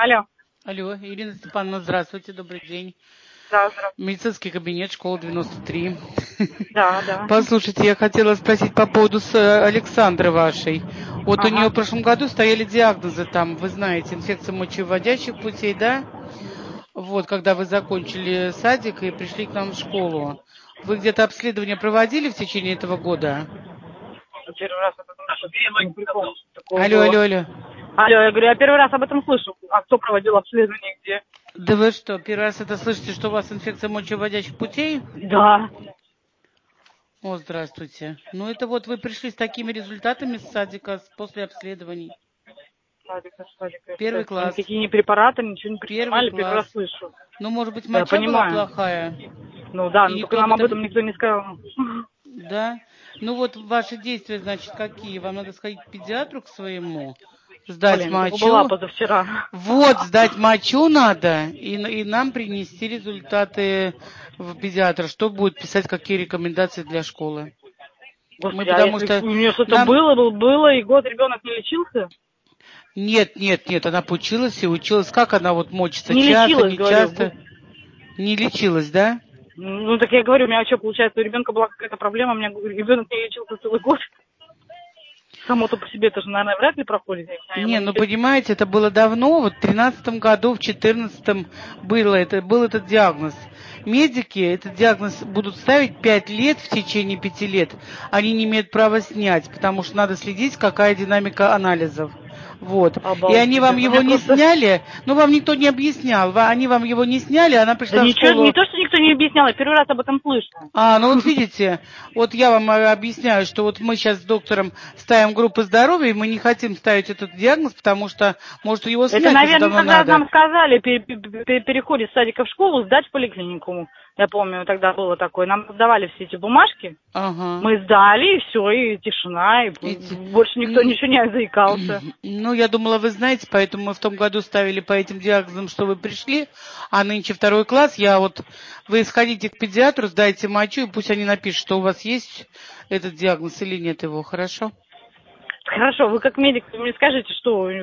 Алло. Алло, Ирина Степановна, здравствуйте, добрый день. Да, здравствуйте. Медицинский кабинет, школа 93. Да. Послушайте, я хотела спросить по поводу Александры вашей. Вот у нее в прошлом году стояли диагнозы там, вы знаете, инфекция мочевыводящих путей, да? Вот, когда вы закончили садик и пришли к нам в школу. Вы где-то обследование проводили в течение этого года? Первый раз об этом слышу. Не припомню, что такого Алло. Алло, я говорю, я первый раз об этом слышу. А кто проводил обследование где? Да вы что, первый раз это слышите, что у вас инфекция мочевыводящих путей? Да. О, здравствуйте. Ну, это вот вы пришли с такими результатами с садика после обследований. Садика. Первый класс. Никакие не препараты, ничего не Первый принимали, первый раз класс. слышу. Ну, может быть, Я моча была понимаю. плохая? Ну да, И но только никто нам об этом никто не сказал. Да? Ну, вот ваши действия, значит, какие? Вам надо сходить к педиатру к своему, сдать Блин, я только была мочу. позавчера. Вот, сдать мочу надо, и нам принести результаты в педиатра, что будет писать, какие рекомендации для школы. Мы Господи, а потому если что у нее что-то нам... было, и год ребенок не лечился? Нет, она поучилась и училась. Как она вот мочится? Не Часто, лечилась, не говорю. часто? Не лечилась, да? Ну, так я говорю, у меня что, получается, у ребенка была какая-то проблема, у меня ребенок не лечился целый год. Само-то по себе это же, наверное, вряд ли проходит. Не, ну понимаете, это было давно, вот в 13-м году, в 14-м был этот диагноз. Медики этот диагноз будут ставить 5 лет, в течение 5 лет. Они не имеют права снять, потому что надо следить, какая динамика анализов. Вот. И они Обалдеть. вам Это у его меня не просто... сняли, ну вам никто не объяснял, они вам его не сняли, она Да пришла в ничего, не школу. то, что никто не объяснял, я первый раз об этом слышу. Ну вот видите, вот я вам объясняю, что вот мы сейчас с доктором ставим группу здоровья, и мы не хотим ставить этот диагноз, потому что, может, его Это, снять уже наверное, давно когда надо. нам сказали при переходе с садика в школу сдать в поликлинику. Я помню, тогда было такое. Нам сдавали все эти бумажки. Ага. Мы сдали, и все, и тишина, и больше никто ничего не заикался. Ну, я думала, вы знаете, поэтому мы в том году ставили по этим диагнозам, что вы пришли, а нынче 2 класс, вы сходите к педиатру, сдайте мочу, и пусть они напишут, что у вас есть этот диагноз или нет его, хорошо? Хорошо, вы как медик мне скажите, что у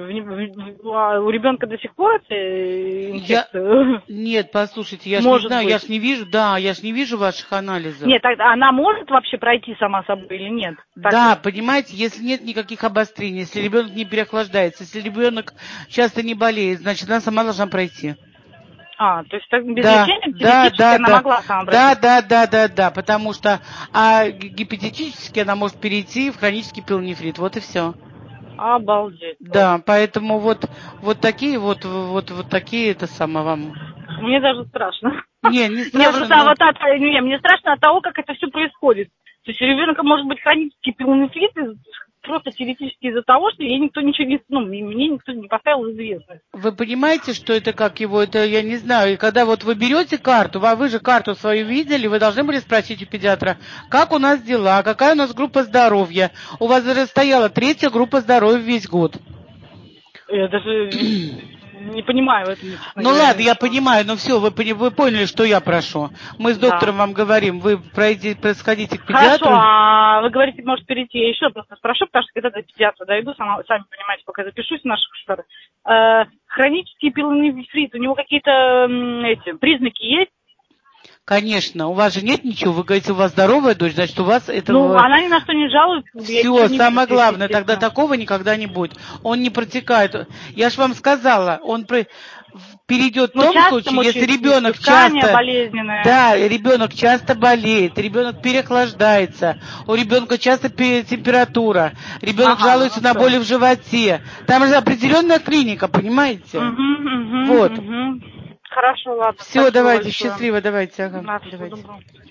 ребенка до сих пор эта инфекция? Нет, послушайте, я ж не Может знаю, я быть. ж не вижу ваших анализов. Нет, тогда она может вообще пройти сама собой или нет? Да, понимаете, если нет никаких обострений, если ребенок не переохлаждается, если ребенок часто не болеет, значит, она сама должна пройти. То есть так, без лечения Да, теоретически она могла сама пройти? да, потому что гипотетически она может перейти в хронический пилонефрит, вот и все. Обалдеть. Да, поэтому вот такие такие это самое вам. Мне даже страшно. Не страшно, но... Мне страшно от того, как это все происходит. То есть у ребенка может быть хронический пилонефрит просто теоретически из-за того, что ей никто ничего не... мне никто не поставил в известность. Вы понимаете, что это я не знаю, и когда вот вы берете карту, вы же карту свою видели, вы должны были спросить у педиатра, как у нас дела, какая у нас группа здоровья. У вас даже стояла 3-я группа здоровья весь год. Я даже не понимаю этого, честно Ну говоря. ладно, я понимаю, но все, вы поняли, что я прошу. Мы с доктором вам говорим, вы сходите к педиатру. Хорошо, а вы говорите, может перейти, я еще просто спрошу, потому что когда до педиатра дойду, сами понимаете, пока запишусь в наших штатах. Хронический пилонефрит, у него какие-то признаки есть? Конечно, у вас же нет ничего, вы говорите, у вас здоровая дочь, значит, у вас это... она ни на что не жалуется. Все, самое главное, тогда такого никогда не будет. Он не протекает. Я же вам сказала, он перейдет в том случае, если ребенок часто... Да, ребенок часто болеет, ребенок переохлаждается, у ребенка часто температура, ребенок жалуется на боли в животе. Там же определенная клиника, понимаете? Вот. Хорошо, ладно. Все, давайте, счастливо, давайте. Ага, давайте.